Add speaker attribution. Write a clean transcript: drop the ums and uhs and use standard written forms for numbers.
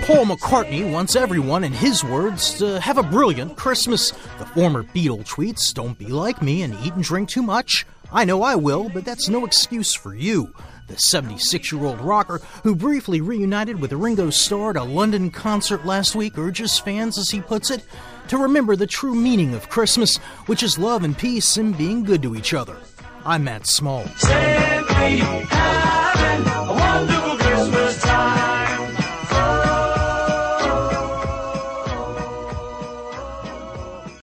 Speaker 1: Paul McCartney wants everyone, in his words, to have a brilliant Christmas. The former Beatle tweets, "Don't be like me and eat and drink too much. I know I will, but that's no excuse for you." The 76-year-old rocker, who briefly reunited with Ringo Starr at a London concert last week, urges fans, as he puts it, to remember the true meaning of Christmas, which is love and peace and being good to each other. I'm Matt Small.
Speaker 2: Simply having a